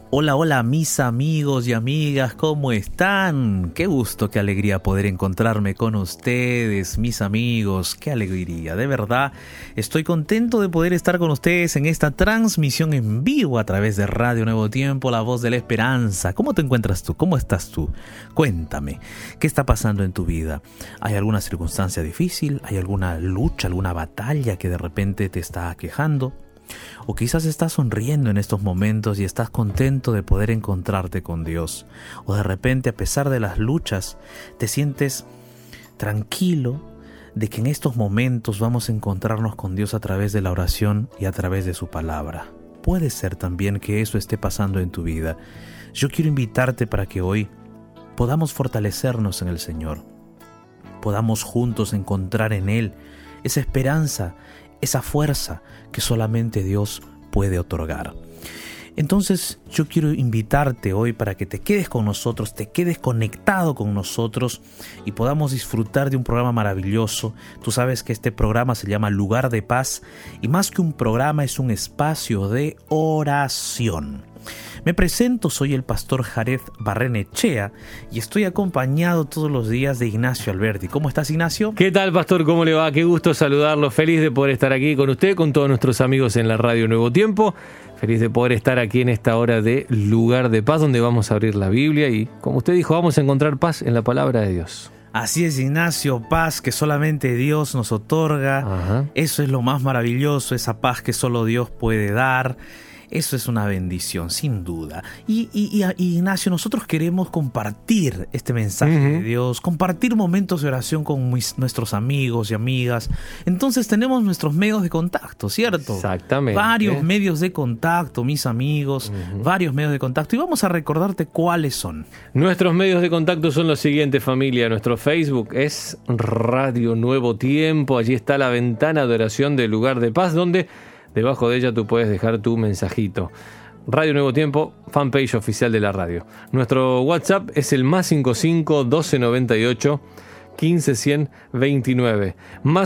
Hola, hola mis amigos y amigas, ¿cómo están? Qué gusto, qué alegría poder encontrarme con ustedes, mis amigos, qué alegría, de verdad. Estoy contento de poder estar con ustedes en esta transmisión en vivo a través de Radio Nuevo Tiempo, la voz de la esperanza. ¿Cómo te encuentras tú? ¿Cómo estás tú? Cuéntame, ¿qué está pasando en tu vida? ¿Hay alguna circunstancia difícil? ¿Hay alguna lucha, alguna batalla que de repente te está aquejando? O quizás estás sonriendo en estos momentos y estás contento de poder encontrarte con Dios. O de repente, a pesar de las luchas, te sientes tranquilo de que en estos momentos vamos a encontrarnos con Dios a través de la oración y a través de su palabra. Puede ser también que eso esté pasando en tu vida. Yo quiero invitarte para que hoy podamos fortalecernos en el Señor. Podamos juntos encontrar en Él esa esperanza, esa fuerza que solamente Dios puede otorgar. Entonces yo quiero invitarte hoy para que te quedes con nosotros, te quedes conectado con nosotros y podamos disfrutar de un programa maravilloso. Tú sabes que este programa se llama Lugar de Paz y más que un programa es un espacio de oración. Me presento, soy el pastor Jared Barrenechea y estoy acompañado todos los días de Ignacio Alberti. ¿Cómo estás, Ignacio? ¿Qué tal, pastor? ¿Cómo le va? Qué gusto saludarlo. Feliz de poder estar aquí con usted, con todos nuestros amigos en la Radio Nuevo Tiempo. Feliz de poder estar aquí en esta hora de Lugar de Paz, donde vamos a abrir la Biblia y, como usted dijo, vamos a encontrar paz en la palabra de Dios. Así es, Ignacio, paz que solamente Dios nos otorga. Ajá. Eso es lo más maravilloso, esa paz que solo Dios puede dar. Eso es una bendición, sin duda. Y Ignacio, nosotros queremos compartir este mensaje de Dios, compartir momentos de oración con nuestros amigos y amigas. Entonces tenemos nuestros medios de contacto, ¿cierto? Exactamente. Varios medios de contacto, mis amigos, varios medios de contacto. Y vamos a recordarte cuáles son. Nuestros medios de contacto son los siguientes, familia. Nuestro Facebook es Radio Nuevo Tiempo. Allí está la ventana de oración del Lugar de Paz, donde debajo de ella tú puedes dejar tu mensajito. Radio Nuevo Tiempo, fanpage oficial de la radio. Nuestro WhatsApp es el +55 1298 15 100 29.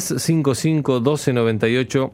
+55 1298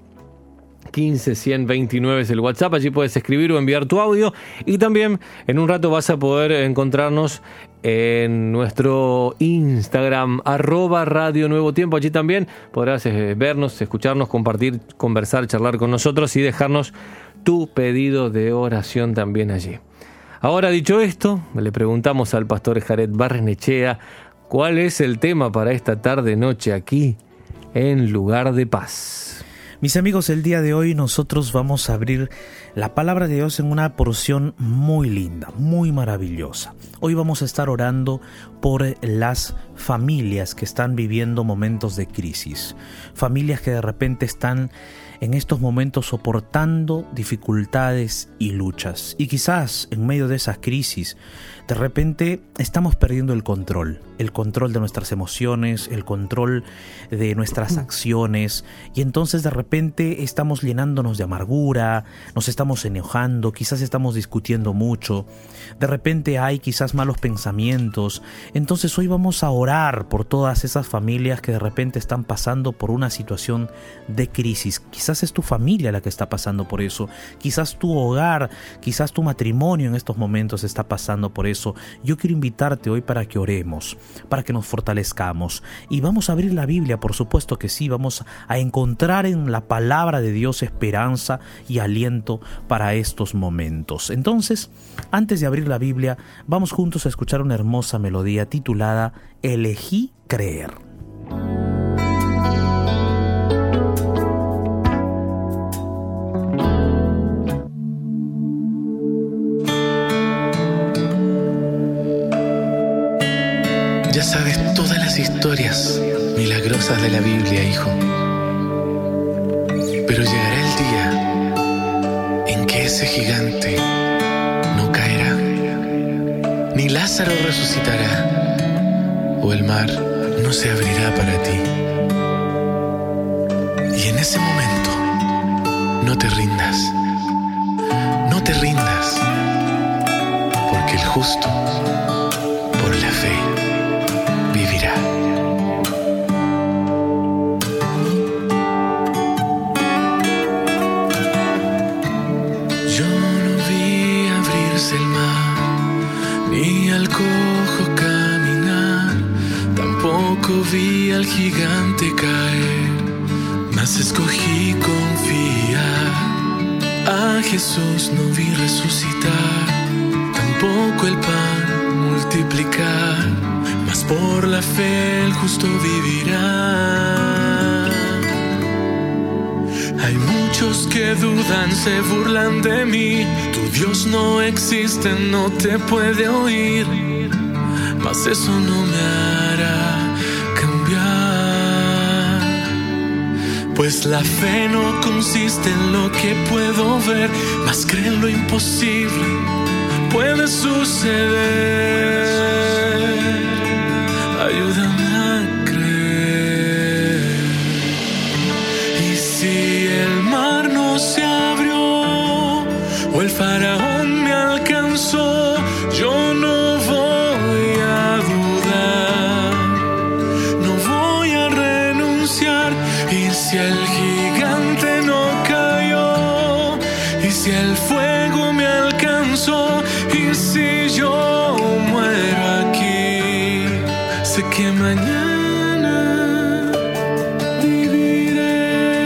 15 100 29 es el WhatsApp. Allí puedes escribir o enviar tu audio. Y también en un rato vas a poder encontrarnos en nuestro Instagram, @Radio Nuevo Tiempo. Allí también podrás vernos, escucharnos, compartir, conversar, charlar con nosotros y dejarnos tu pedido de oración también allí. Ahora, dicho esto, le preguntamos al pastor Jared Barrenechea cuál es el tema para esta tarde-noche aquí en Lugar de Paz. Mis amigos, el día de hoy nosotros vamos a abrir la palabra de Dios en una porción muy linda, muy maravillosa. Hoy vamos a estar orando por las familias que están viviendo momentos de crisis. Familias que de repente están en estos momentos soportando dificultades y luchas. Y quizás en medio de esas crisis, de repente estamos perdiendo el control de nuestras emociones, el control de nuestras acciones. Y entonces de repente estamos llenándonos de amargura, nos estamos enojando, quizás estamos discutiendo mucho. De repente hay quizás malos pensamientos. Entonces hoy vamos a orar por todas esas familias que de repente están pasando por una situación de crisis. Quizás es tu familia la que está pasando por eso. Quizás tu hogar, quizás tu matrimonio en estos momentos está pasando por eso. Yo quiero invitarte hoy para que oremos, para que nos fortalezcamos. Y vamos a abrir la Biblia, por supuesto que sí. Vamos a encontrar en la palabra de Dios esperanza y aliento para estos momentos. Entonces, antes de abrir la Biblia, vamos juntos a escuchar una hermosa melodía titulada Elegí creer. Ya sabes todas las historias milagrosas de la Biblia, hijo. Pero llegará el día en que ese gigante no caerá, ni Lázaro resucitará, o el mar no se abrirá para ti. Y en ese momento, no te rindas, porque el justo, por la fe, vivirá. Yo no vi abrirse el mar, ni al cojo caminar, tampoco vi al gigante caer, mas escogí confiar. A Jesús no vi resucitar, tampoco el pan multiplicar, mas por la fe el justo vivirá. Hay muchos que dudan, se burlan de mí. Tu Dios no existe, no te puede oír, mas eso no me hará cambiar. Pues la fe no consiste en lo que puedo ver, mas creo en lo imposible puede suceder. Ayúdame a creer. Y si el mar no se abrió o el faraón me alcanzó, yo no voy a dudar, no voy a renunciar. Y si el gigante no cayó, y si el fuego me alcanzó, y si yo muero aquí, sé que mañana viviré.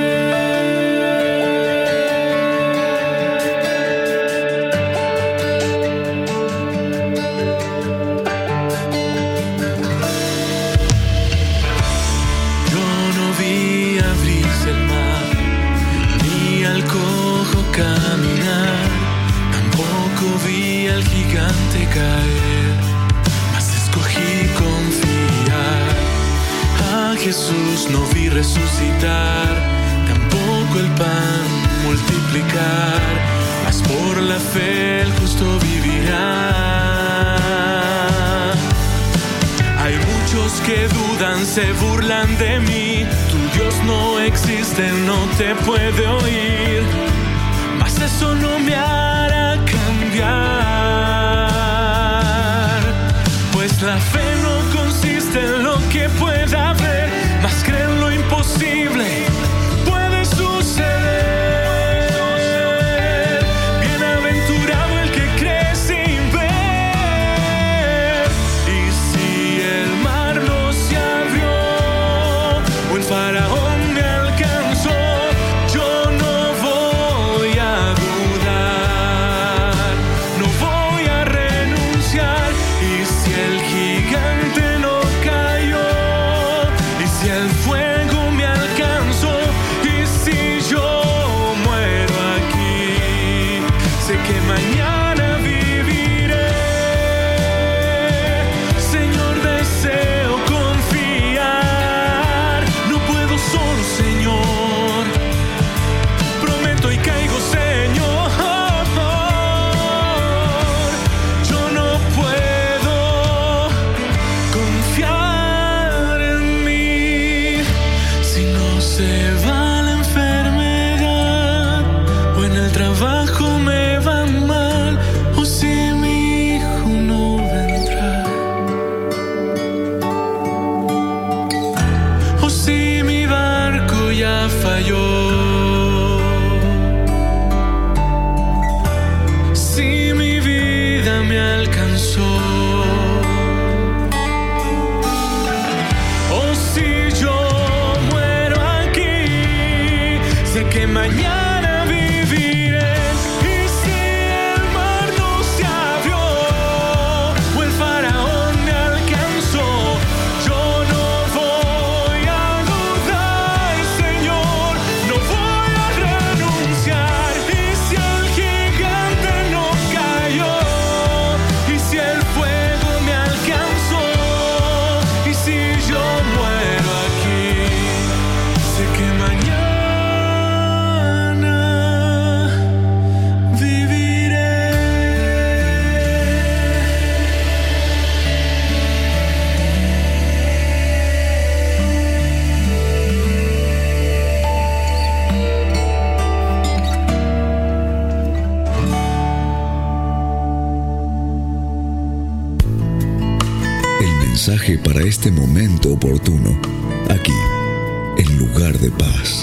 Yo no vi abrirse el mar, ni al cojo caminar, tampoco vi al gigante caer, mas escogí confiar. A Jesús no vi resucitar, tampoco el pan multiplicar, mas por la fe el justo vivirá. Hay muchos que dudan, se burlan de mí. Tu Dios no existe, no te puede oír, mas eso no me hará cambiar. Pues la fe no consiste en lo que pueda ver, mas creo en lo imposible puede suceder. Bienaventurado el que cree sin ver. Y si el mar no se abrió o el faraón me alcanzó, yo no voy a dudar, no voy a renunciar. Y si el gigante no cayó, y si el fuego me alcanzó, y si yo muero aquí, sé que mañana viviré. Señor, deseo confiar, no puedo solo, Señor. Prometo y caigo, Señor. Yo no puedo confiar en mí. Si no se va la enfermedad, o en el trabajo me va mal, o si mi hijo no vendrá, o si mi barco ya falló, si mi vida me alcanzó, o si yo muero aquí, sé que mañana viviré. Y si el mar no se abrió o el faraón me alcanzó, yo no voy a dudar, Señor, no voy a renunciar. Y si el gigante no cayó, y si el fuego me alcanzó, y si yo muero aquí, sé que mañana viviré. El mensaje para este momento oportuno, aquí, en Lugar de Paz.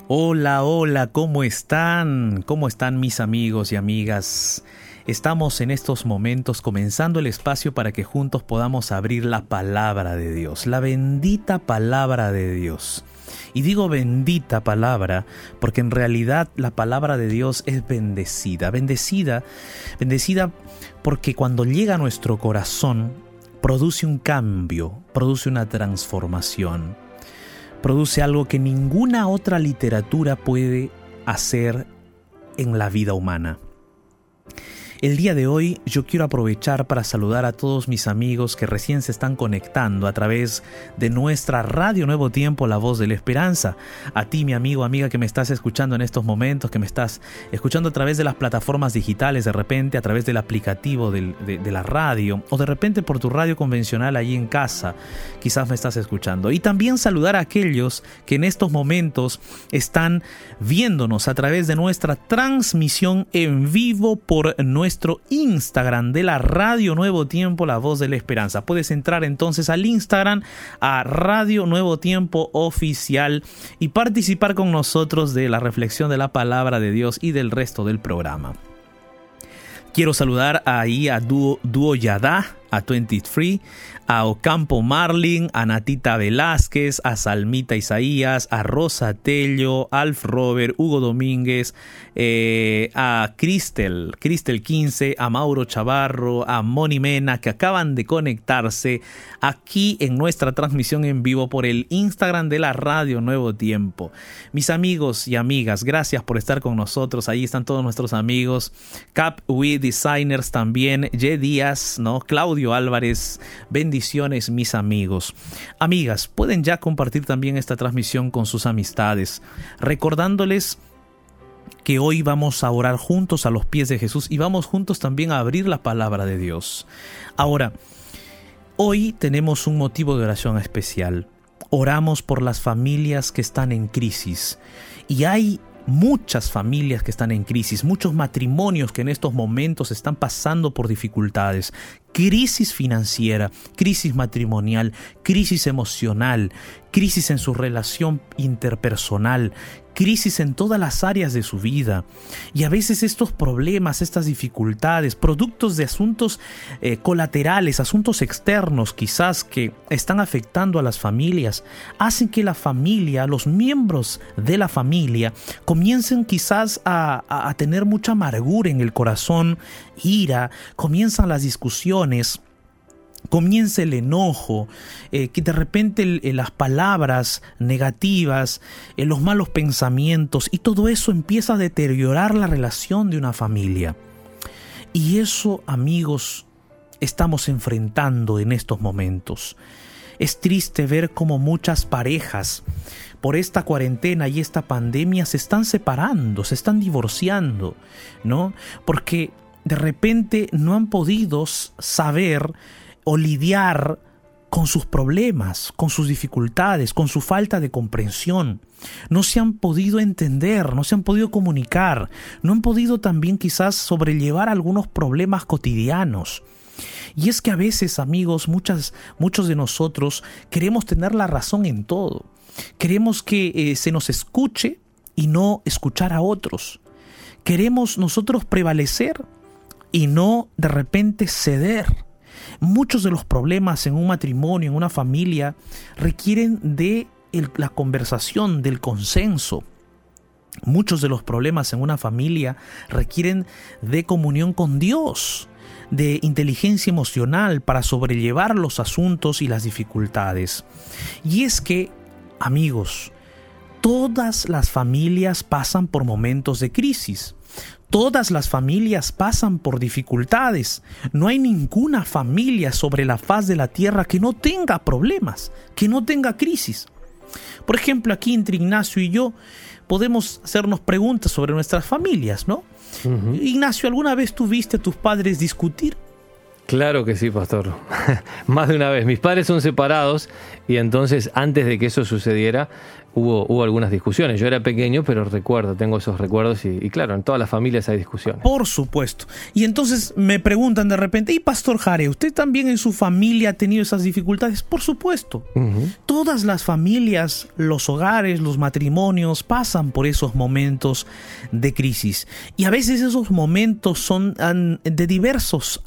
Hola, hola, ¿cómo están? ¿Cómo están mis amigos y amigas? Estamos en estos momentos comenzando el espacio para que juntos podamos abrir la palabra de Dios, la bendita palabra de Dios. Y digo bendita palabra porque en realidad la palabra de Dios es bendecida porque cuando llega a nuestro corazón produce un cambio, produce una transformación. Produce algo que ninguna otra literatura puede hacer en la vida humana. El día de hoy yo quiero aprovechar para saludar a todos mis amigos que recién se están conectando a través de nuestra Radio Nuevo Tiempo, La Voz de la Esperanza. A ti, mi amigo, amiga, que me estás escuchando en estos momentos, que me estás escuchando a través de las plataformas digitales, de repente a través del aplicativo de la radio, o de repente por tu radio convencional allí en casa, quizás me estás escuchando. Y también saludar a aquellos que en estos momentos están viéndonos a través de nuestra transmisión en vivo por nuestro Instagram de la Radio Nuevo Tiempo, La Voz de la Esperanza. Puedes entrar entonces al Instagram, a Radio Nuevo Tiempo Oficial, y participar con nosotros de la reflexión de la palabra de Dios y del resto del programa. Quiero saludar ahí a Duo Yadá, a 23, a Ocampo Marlin, a Natita Velázquez, a Salmita Isaías, a Rosa Tello, Alf Robert, Hugo Domínguez, a Cristel 15, a Mauro Chavarro, a Moni Mena, que acaban de conectarse aquí en nuestra transmisión en vivo por el Instagram de la Radio Nuevo Tiempo. Mis amigos y amigas, gracias por estar con nosotros. Ahí están todos nuestros amigos, Cap We Designers también, Ye Díaz, ¿no? Claudio Álvarez, bendiciones mis amigos. Amigas, pueden ya compartir también esta transmisión con sus amistades, recordándoles que hoy vamos a orar juntos a los pies de Jesús y vamos juntos también a abrir la palabra de Dios. Ahora, hoy tenemos un motivo de oración especial. Oramos por las familias que están en crisis, y hay muchas familias que están en crisis, muchos matrimonios que en estos momentos están pasando por dificultades, crisis financiera, crisis matrimonial, crisis emocional, crisis en su relación interpersonal, crisis en todas las áreas de su vida. Y a veces estos problemas, estas dificultades, productos de asuntos colaterales, asuntos externos quizás que están afectando a las familias, hacen que la familia, los miembros de la familia, comiencen quizás a tener mucha amargura en el corazón, ira, comienzan las discusiones, comienza el enojo, que de repente las palabras negativas, los malos pensamientos, y todo eso empieza a deteriorar la relación de una familia. Y eso, amigos, estamos enfrentando en estos momentos. Es triste ver cómo muchas parejas por esta cuarentena y esta pandemia se están separando, se están divorciando, ¿no? Porque de repente no han podido saber o lidiar con sus problemas, con sus dificultades, con su falta de comprensión. No se han podido entender, no se han podido comunicar, no han podido también quizás sobrellevar algunos problemas cotidianos. Y es que a veces, amigos, muchos de nosotros queremos tener la razón en todo. Queremos que se nos escuche y no escuchar a otros. Queremos nosotros prevalecer y no de repente ceder. Muchos de los problemas en un matrimonio, en una familia, requieren de la conversación, del consenso. Muchos de los problemas en una familia requieren de comunión con Dios, de inteligencia emocional para sobrellevar los asuntos y las dificultades. Y es que, amigos, todas las familias pasan por momentos de crisis. Todas las familias pasan por dificultades. No hay ninguna familia sobre la faz de la tierra que no tenga problemas, que no tenga crisis. Por ejemplo, aquí entre Ignacio y yo podemos hacernos preguntas sobre nuestras familias, ¿no? Uh-huh. Ignacio, ¿alguna vez tú viste a tus padres discutir? Claro que sí, pastor. Más de una vez. Mis padres son separados Y entonces, antes de que eso sucediera, hubo algunas discusiones. Yo era pequeño, pero tengo esos recuerdos y claro, en todas las familias hay discusiones. Por supuesto. Y entonces me preguntan de repente, ¿y Pastor Jare, usted también en su familia ha tenido esas dificultades? Por supuesto. Todas las familias, los hogares, los matrimonios pasan por esos momentos de crisis. Y a veces esos momentos son de diversos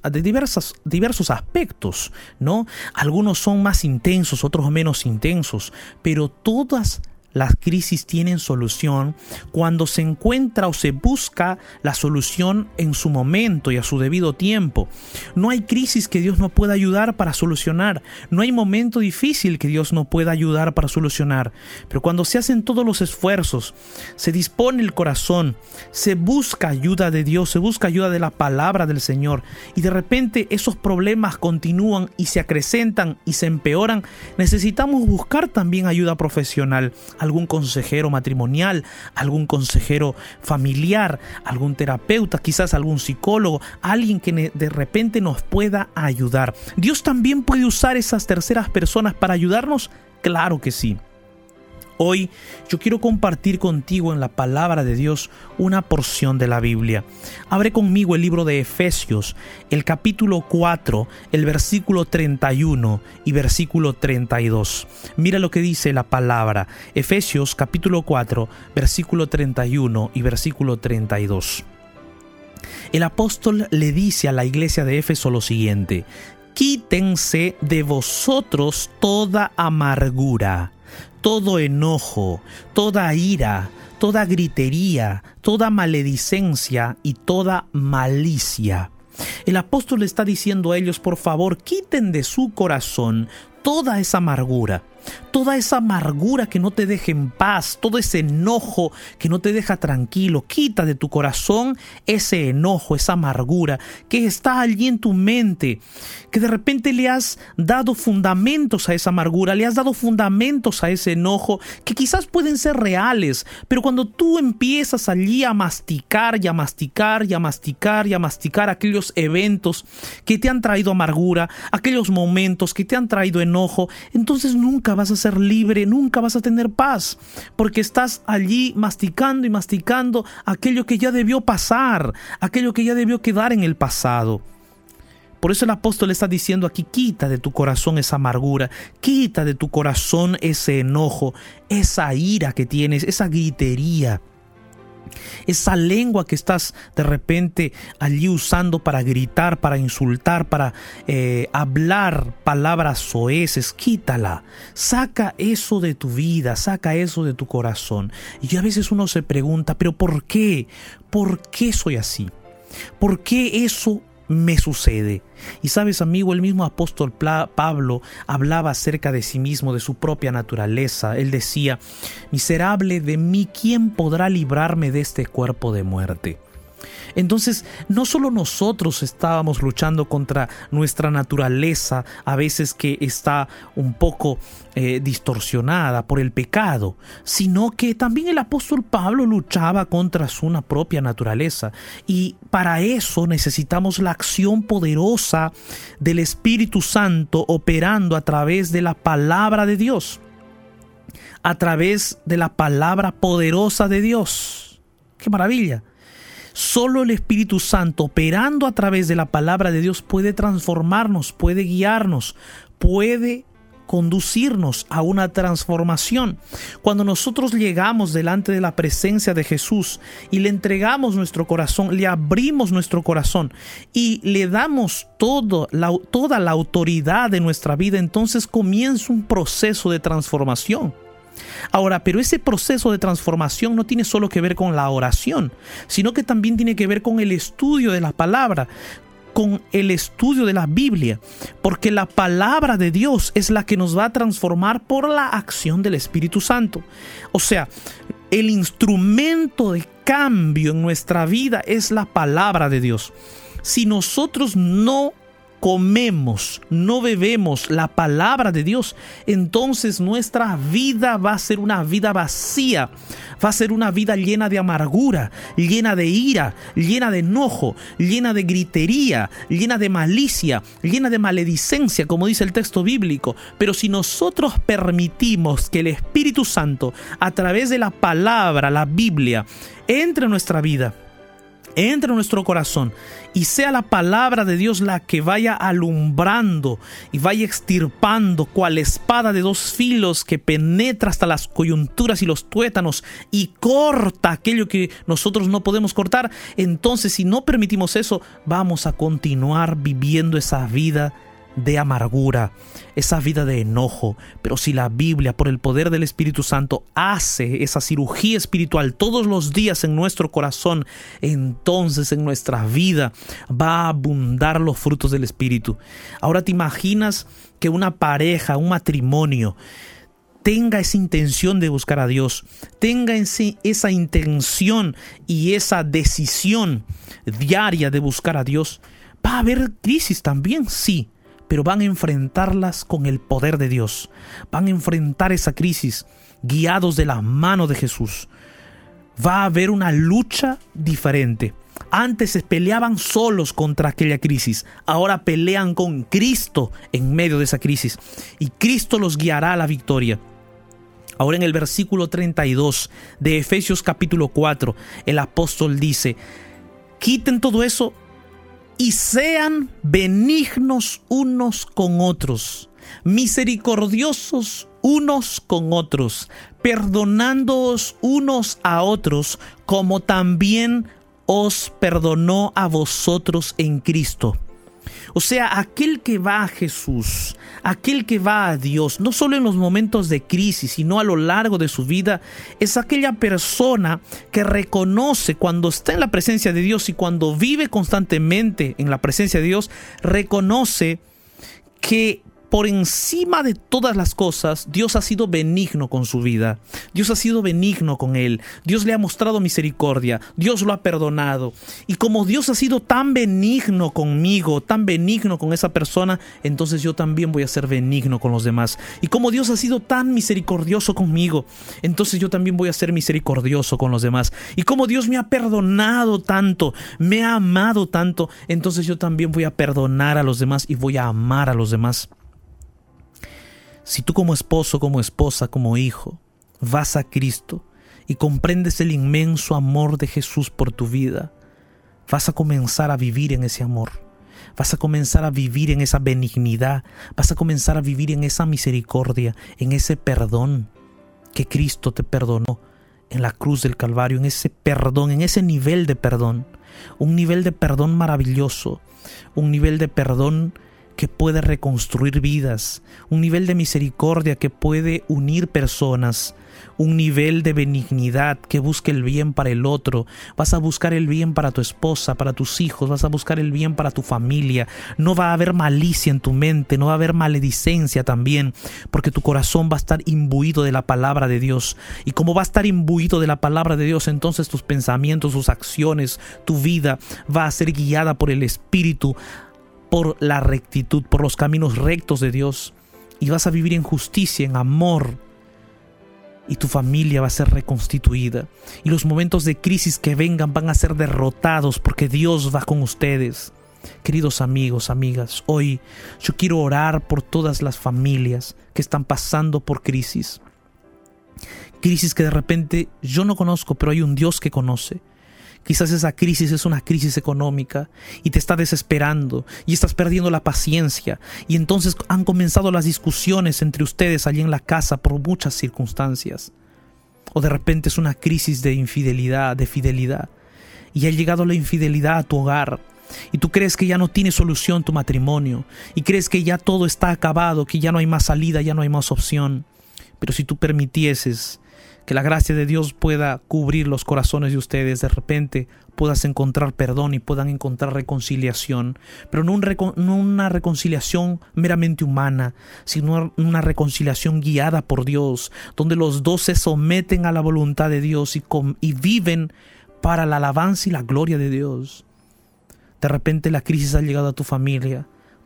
aspectos, ¿no? Algunos son más intensos, otros menos intensos, pero todas las crisis tienen solución cuando se encuentra o se busca la solución en su momento y a su debido tiempo. No hay crisis que Dios no pueda ayudar para solucionar. No hay momento difícil que Dios no pueda ayudar para solucionar. Pero cuando se hacen todos los esfuerzos, se dispone el corazón, se busca ayuda de Dios, se busca ayuda de la palabra del Señor, y de repente esos problemas continúan y se acrecentan y se empeoran, necesitamos buscar también ayuda profesional. Algún consejero matrimonial, algún consejero familiar, algún terapeuta, quizás algún psicólogo, alguien que de repente nos pueda ayudar. ¿Dios también puede usar esas terceras personas para ayudarnos? Claro que sí. Hoy yo quiero compartir contigo en la palabra de Dios una porción de la Biblia. Abre conmigo el libro de Efesios, el capítulo 4, el versículo 31 y versículo 32. Mira lo que dice la palabra. Efesios capítulo 4, versículo 31 y versículo 32. El apóstol le dice a la iglesia de Éfeso lo siguiente: quítense de vosotros toda amargura, todo enojo, toda ira, toda gritería, toda maledicencia y toda malicia. El apóstol le está diciendo a ellos, por favor, quiten de su corazón toda esa amargura que no te deja en paz, todo ese enojo que no te deja tranquilo. Quita de tu corazón ese enojo, esa amargura que está allí en tu mente, que de repente le has dado fundamentos a esa amargura, le has dado fundamentos a ese enojo, que quizás pueden ser reales, pero cuando tú empiezas allí a masticar y a masticar y a masticar y a masticar aquellos eventos que te han traído amargura, aquellos momentos que te han traído enojo, entonces nunca vas a ser libre, nunca vas a tener paz, porque estás allí masticando y masticando aquello que ya debió pasar, aquello que ya debió quedar en el pasado. Por eso el apóstol está diciendo aquí: quita de tu corazón esa amargura, quita de tu corazón ese enojo, esa ira que tienes, esa gritería, esa lengua que estás de repente allí usando para gritar, para insultar, para hablar palabras soeces. Quítala, saca eso de tu vida, saca eso de tu corazón. Y a veces uno se pregunta, ¿pero por qué? ¿Por qué soy así? ¿Por qué eso me sucede? Y sabes, amigo, el mismo apóstol Pablo hablaba acerca de sí mismo, de su propia naturaleza. Él decía: miserable de mí, ¿quién podrá librarme de este cuerpo de muerte? Entonces, no solo nosotros estábamos luchando contra nuestra naturaleza, a veces que está un poco distorsionada por el pecado, sino que también el apóstol Pablo luchaba contra su propia naturaleza. Y para eso necesitamos la acción poderosa del Espíritu Santo operando a través de la palabra de Dios, a través de la palabra poderosa de Dios. ¡Qué maravilla! Solo el Espíritu Santo operando a través de la palabra de Dios puede transformarnos, puede guiarnos, puede conducirnos a una transformación. Cuando nosotros llegamos delante de la presencia de Jesús y le entregamos nuestro corazón, le abrimos nuestro corazón y le damos toda la autoridad de nuestra vida, entonces comienza un proceso de transformación. Ahora, pero ese proceso de transformación no tiene solo que ver con la oración, sino que también tiene que ver con el estudio de la palabra, con el estudio de la Biblia, porque la palabra de Dios es la que nos va a transformar por la acción del Espíritu Santo. O sea, el instrumento de cambio en nuestra vida es la palabra de Dios. Si nosotros no comemos, no bebemos la palabra de Dios, entonces nuestra vida va a ser una vida vacía, va a ser una vida llena de amargura, llena de ira, llena de enojo, llena de gritería, llena de malicia, llena de maledicencia, como dice el texto bíblico. Pero si nosotros permitimos que el Espíritu Santo, a través de la palabra, la Biblia, entre en nuestra vida, entre en nuestro corazón, y sea la palabra de Dios la que vaya alumbrando y vaya extirpando cual espada de dos filos que penetra hasta las coyunturas y los tuétanos y corta aquello que nosotros no podemos cortar, entonces si no permitimos eso, vamos a continuar viviendo esa vida de amargura, esa vida de enojo. Pero si la Biblia, por el poder del Espíritu Santo, hace esa cirugía espiritual todos los días en nuestro corazón, entonces en nuestra vida va a abundar los frutos del Espíritu. Ahora te imaginas que una pareja, un matrimonio, tenga esa intención de buscar a Dios, tenga esa intención y esa decisión diaria de buscar a Dios. Va a haber crisis también, sí, pero van a enfrentarlas con el poder de Dios. Van a enfrentar esa crisis guiados de la mano de Jesús. Va a haber una lucha diferente. Antes se peleaban solos contra aquella crisis. Ahora pelean con Cristo en medio de esa crisis. Y Cristo los guiará a la victoria. Ahora en el versículo 32 de Efesios capítulo 4, el apóstol dice: quiten todo eso y sean benignos unos con otros, misericordiosos unos con otros, perdonándoos unos a otros, como también os perdonó a vosotros en Cristo. O sea, aquel que va a Jesús, aquel que va a Dios, no solo en los momentos de crisis, sino a lo largo de su vida, es aquella persona que reconoce cuando está en la presencia de Dios y cuando vive constantemente en la presencia de Dios, reconoce que por encima de todas las cosas, Dios ha sido benigno con su vida. Dios ha sido benigno con él. Dios le ha mostrado misericordia. Dios lo ha perdonado. Y como Dios ha sido tan benigno conmigo, tan benigno con esa persona, entonces yo también voy a ser benigno con los demás. Y como Dios ha sido tan misericordioso conmigo, entonces yo también voy a ser misericordioso con los demás. Y como Dios me ha perdonado tanto, me ha amado tanto, entonces yo también voy a perdonar a los demás y voy a amar a los demás. Si tú como esposo, como esposa, como hijo, vas a Cristo y comprendes el inmenso amor de Jesús por tu vida, vas a comenzar a vivir en ese amor. Vas a comenzar a vivir en esa benignidad. Vas a comenzar a vivir en esa misericordia, en ese perdón que Cristo te perdonó en la cruz del Calvario, en ese perdón, en ese nivel de perdón. Un nivel de perdón maravilloso, un nivel de perdón que puede reconstruir vidas, un nivel de misericordia que puede unir personas, un nivel de benignidad que busque el bien para el otro. Vas a buscar el bien para tu esposa, para tus hijos, vas a buscar el bien para tu familia. No va a haber malicia en tu mente, no va a haber maledicencia también, porque tu corazón va a estar imbuido de la palabra de Dios. Y como va a estar imbuido de la palabra de Dios, entonces tus pensamientos, tus acciones, tu vida va a ser guiada por el Espíritu, por la rectitud, por los caminos rectos de Dios, y vas a vivir en justicia, en amor, y tu familia va a ser reconstituida, y los momentos de crisis que vengan van a ser derrotados porque Dios va con ustedes. Queridos amigos, amigas, hoy yo quiero orar por todas las familias que están pasando por crisis que de repente yo no conozco, pero hay un Dios que conoce. Quizás esa crisis es una crisis económica y te está desesperando y estás perdiendo la paciencia, y entonces han comenzado las discusiones entre ustedes allí en la casa por muchas circunstancias. O de repente es una crisis de infidelidad, de fidelidad, y ha llegado la infidelidad a tu hogar y tú crees que ya no tiene solución tu matrimonio y crees que ya todo está acabado, que ya no hay más salida, ya no hay más opción. Pero si tú permitieses que la gracia de Dios pueda cubrir los corazones de ustedes, de repente puedas encontrar perdón y puedan encontrar reconciliación, pero no una reconciliación meramente humana, sino una reconciliación guiada por Dios, donde los dos se someten a la voluntad de Dios y viven para la alabanza y la gloria de Dios. De repente la crisis ha llegado a tu familia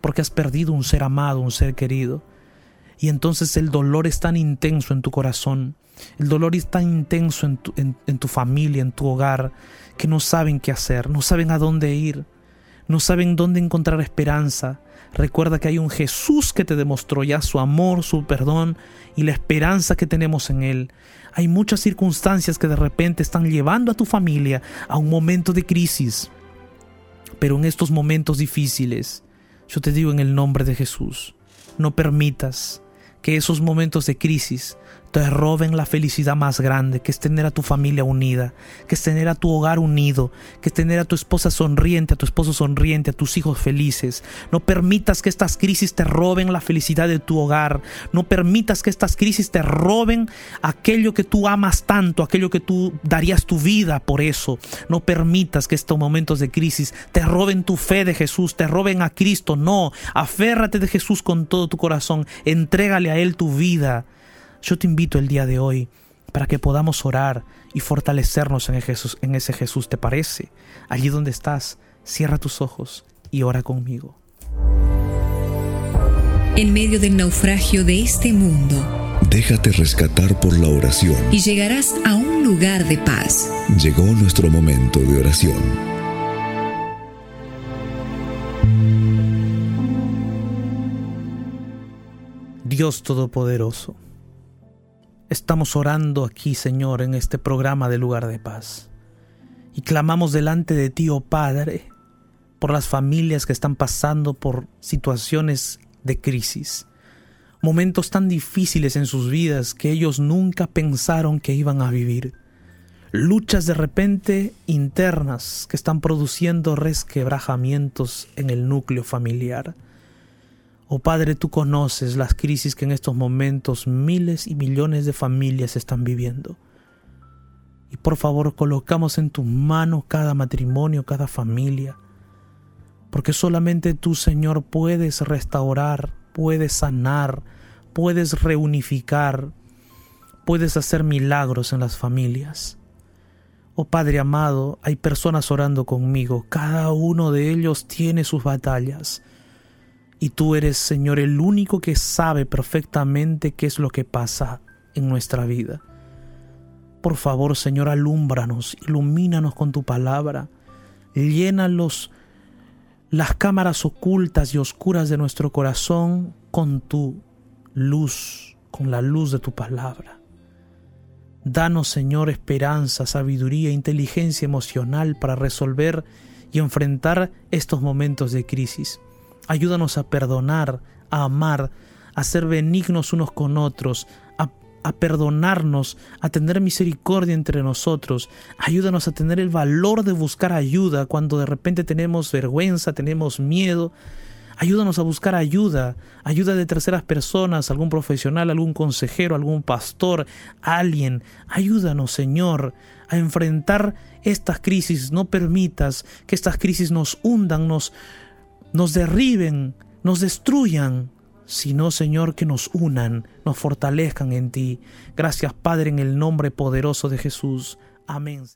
porque has perdido un ser amado, un ser querido. Y entonces el dolor es tan intenso en tu corazón, el dolor es tan intenso en tu familia, en tu hogar, que no saben qué hacer, no saben a dónde ir, no saben dónde encontrar esperanza. Recuerda que hay un Jesús que te demostró ya su amor, su perdón y la esperanza que tenemos en Él. Hay muchas circunstancias que de repente están llevando a tu familia a un momento de crisis. Pero en estos momentos difíciles, yo te digo en el nombre de Jesús, no permitas que esos momentos de crisis te roben la felicidad más grande, que es tener a tu familia unida, que es tener a tu hogar unido, que es tener a tu esposa sonriente, a tu esposo sonriente, a tus hijos felices. No permitas que estas crisis te roben la felicidad de tu hogar. No permitas que estas crisis te roben aquello que tú amas tanto, aquello que tú darías tu vida por eso. No permitas que estos momentos de crisis te roben tu fe de Jesús, te roben a Cristo. No, aférrate de Jesús con todo tu corazón, entrégale a Él tu vida. Yo te invito el día de hoy para que podamos orar y fortalecernos en ese Jesús. ¿Te parece? Allí donde estás, cierra tus ojos y ora conmigo. En medio del naufragio de este mundo, déjate rescatar por la oración y llegarás a un lugar de paz. Llegó nuestro momento de oración. Dios Todopoderoso, estamos orando aquí, Señor, en este programa de Lugar de Paz. Y clamamos delante de ti, oh Padre, por las familias que están pasando por situaciones de crisis. Momentos tan difíciles en sus vidas que ellos nunca pensaron que iban a vivir. Luchas de repente internas que están produciendo resquebrajamientos en el núcleo familiar. Oh Padre, tú conoces las crisis que en estos momentos miles y millones de familias están viviendo. Y por favor, colocamos en tus manos cada matrimonio, cada familia, porque solamente tú, Señor, puedes restaurar, puedes sanar, puedes reunificar, puedes hacer milagros en las familias. Oh Padre amado, hay personas orando conmigo, cada uno de ellos tiene sus batallas. Y tú eres, Señor, el único que sabe perfectamente qué es lo que pasa en nuestra vida. Por favor, Señor, alúmbranos, ilumínanos con tu palabra. Llénalos las cámaras ocultas y oscuras de nuestro corazón con tu luz, con la luz de tu palabra. Danos, Señor, esperanza, sabiduría, inteligencia emocional para resolver y enfrentar estos momentos de crisis. Ayúdanos a perdonar, a amar, a ser benignos unos con otros, a perdonarnos, a tener misericordia entre nosotros. Ayúdanos a tener el valor de buscar ayuda cuando de repente tenemos vergüenza, tenemos miedo. Ayúdanos a buscar ayuda de terceras personas, algún profesional, algún consejero, algún pastor, alguien. Ayúdanos, Señor, a enfrentar estas crisis. No permitas que estas crisis nos hundan, nos derriben, nos destruyan, sino, Señor, que nos unan, nos fortalezcan en ti. Gracias, Padre, en el nombre poderoso de Jesús. Amén.